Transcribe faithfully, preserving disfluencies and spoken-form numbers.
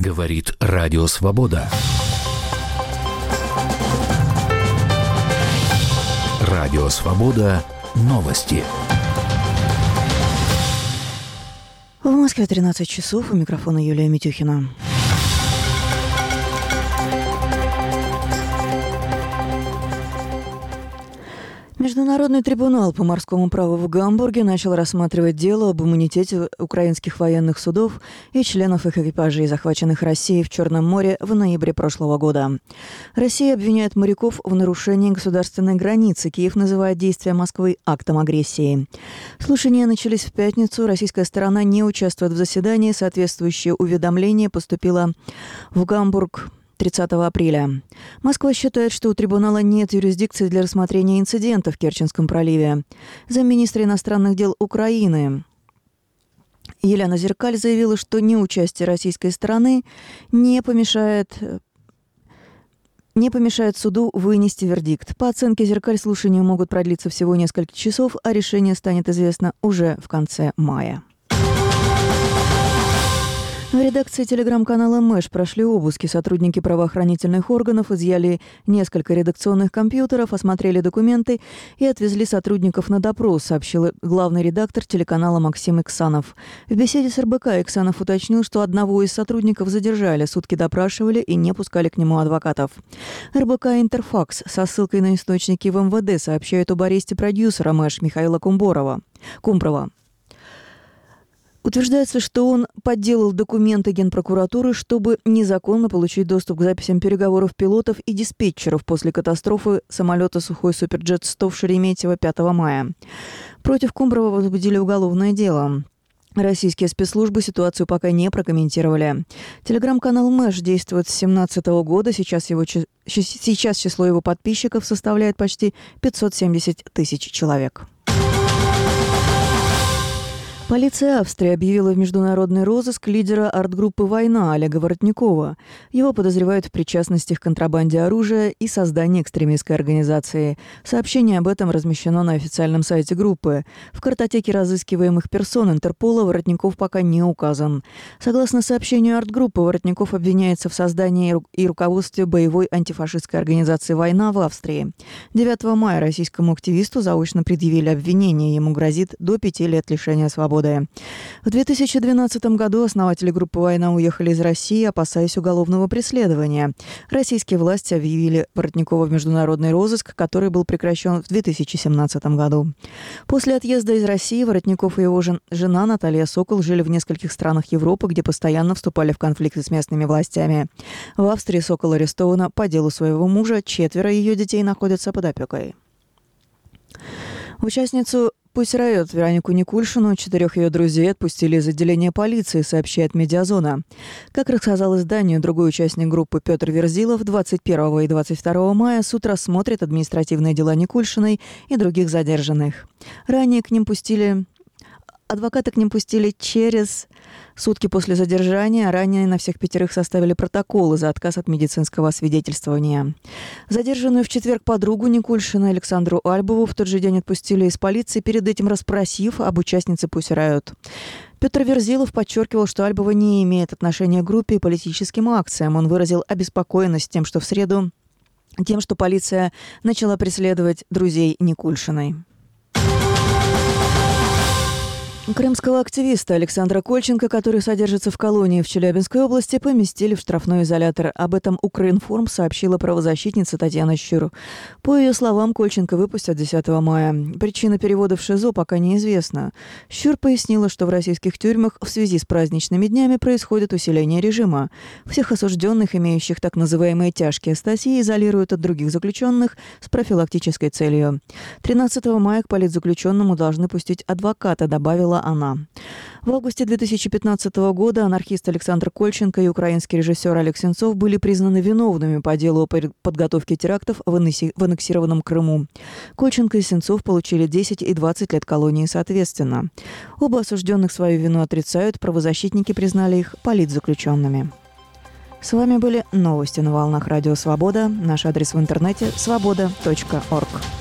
Говорит Радио Свобода. Радио Свобода. Новости. В Москве тринадцать часов. У микрофона Юлия Митюхина. Международный трибунал по морскому праву в Гамбурге начал рассматривать дело об иммунитете украинских военных судов и членов их экипажей, захваченных Россией в Черном море в ноябре прошлого года. Россия обвиняет моряков в нарушении государственной границы. Киев называет действия Москвы актом агрессии. Слушания начались в пятницу. Российская сторона не участвует в заседании. Соответствующее уведомление поступило в Гамбург тридцатого апреля. Москва считает, что у трибунала нет юрисдикции для рассмотрения инцидента в Керченском проливе. Замминистра иностранных дел Украины Елена Зеркаль заявила, что неучастие российской стороны не помешает, не помешает суду вынести вердикт. По оценке Зеркаль, слушания могут продлиться всего несколько часов, а решение станет известно уже в конце мая. В редакции телеграм-канала Мэш прошли обыски. Сотрудники правоохранительных органов изъяли несколько редакционных компьютеров, осмотрели документы и отвезли сотрудников на допрос, сообщил главный редактор телеканала Максим Иксанов. В беседе с эр бэ ка Иксанов уточнил, что одного из сотрудников задержали, сутки допрашивали и не пускали к нему адвокатов. эр бэ ка «Интерфакс» со ссылкой на источники в эм вэ дэ сообщает об аресте продюсера Мэш Михаила Кумборова. Кумпрова. Утверждается, что он подделал документы Генпрокуратуры, чтобы незаконно получить доступ к записям переговоров пилотов и диспетчеров после катастрофы самолета «Сухой Суперджет сто» в Шереметьево пятого мая. Против Кумброва возбудили уголовное дело. Российские спецслужбы ситуацию пока не прокомментировали. Телеграм-канал Мэш действует с две тысячи семнадцатого года. Сейчас, его, сейчас число его подписчиков составляет почти пятьсот семьдесят тысяч человек. Полиция Австрии объявила в международный розыск лидера арт-группы «Война» Олега Воротникова. Его подозревают в причастности к контрабанде оружия и создании экстремистской организации. Сообщение об этом размещено на официальном сайте группы. В картотеке разыскиваемых персон Интерпола Воротников пока не указан. Согласно сообщению арт-группы, Воротников обвиняется в создании и руководстве боевой антифашистской организации «Война» в Австрии. девятого мая российскому активисту заочно предъявили обвинение. Ему грозит до пяти лет лишения свободы. В две тысячи двенадцатом году основатели группы «Война» уехали из России, опасаясь уголовного преследования. Российские власти объявили Воротникова в международный розыск, который был прекращен в две тысячи семнадцатом году. После отъезда из России Воротников и его жена Наталья Сокол жили в нескольких странах Европы, где постоянно вступали в конфликты с местными властями. В Австрии Сокол арестована по делу своего мужа, четверо ее детей находятся под опекой. Участницу «Пусть Райот» Веронику Никульшину, четырех ее друзей отпустили из отделения полиции, сообщает «Медиазона». Как рассказал изданию другой участник группы Петр Верзилов, двадцать первого и двадцать второго мая суд рассмотрит административные дела Никульшиной и других задержанных. Ранее к ним пустили... Адвокаты к ним пустили через сутки после задержания, а ранее на всех пятерых составили протоколы за отказ от медицинского освидетельствования. Задержанную в четверг подругу Никульшина Александру Альбову в тот же день отпустили из полиции, перед этим расспросив об участнице «Пусть Райот». Петр Верзилов подчеркивал, что Альбова не имеет отношения к группе и политическим акциям. Он выразил обеспокоенность тем, что в среду, тем, что полиция начала преследовать друзей Никульшиной. Крымского активиста Александра Кольченко, который содержится в колонии в Челябинской области, поместили в штрафной изолятор. Об этом Укринформ сообщила правозащитница Татьяна Щур. По ее словам, Кольченко выпустят десятого мая. Причина перевода в ШИЗО пока неизвестна. Щур пояснила, что в российских тюрьмах в связи с праздничными днями происходит усиление режима. Всех осужденных, имеющих так называемые тяжкие статьи, изолируют от других заключенных с профилактической целью. тринадцатого мая к политзаключенному должны пустить адвоката, добавила она. В августе две тысячи пятнадцатого года анархист Александр Кольченко и украинский режиссер Олег Сенцов были признаны виновными по делу о подготовке терактов в аннексированном Крыму. Кольченко и Сенцов получили десять и двадцать лет колонии соответственно. Оба осужденных свою вину отрицают, правозащитники признали их политзаключенными. С вами были новости на волнах Радио Свобода. Наш адрес в интернете – свобода точка орг.